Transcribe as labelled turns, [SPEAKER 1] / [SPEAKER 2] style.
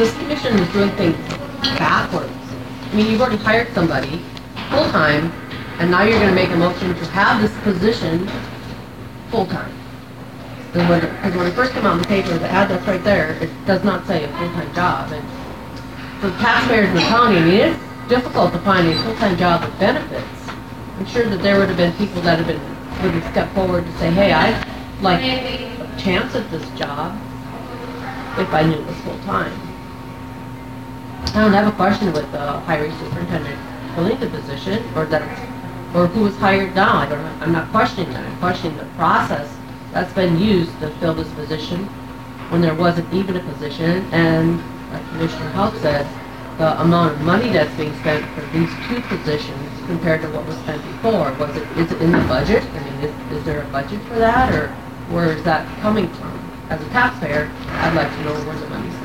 [SPEAKER 1] this commission is doing things backwards. I mean, you've already hired somebody full-time, and now you're gonna make a motion to have this position full-time. Because when it first came out in the paper, the ad that's right there, it does not say a full-time job. And for taxpayers in the county, I mean, it's difficult to find a full-time job with benefits. I'm sure that there would have been people that would have stepped forward to say, hey, I'd like a chance at this job if I knew it was full-time. I don't have a question with the hiring superintendent filling the position, or who was hired now. I'm not questioning that. I'm questioning the process that's been used to fill this position when there wasn't even a position, and like Commissioner Haupt said, the amount of money that's being spent for these two positions compared to what was spent before. Is it in the budget? I mean, is there a budget for that, or where is that coming from? As a taxpayer, I'd like to know where the money's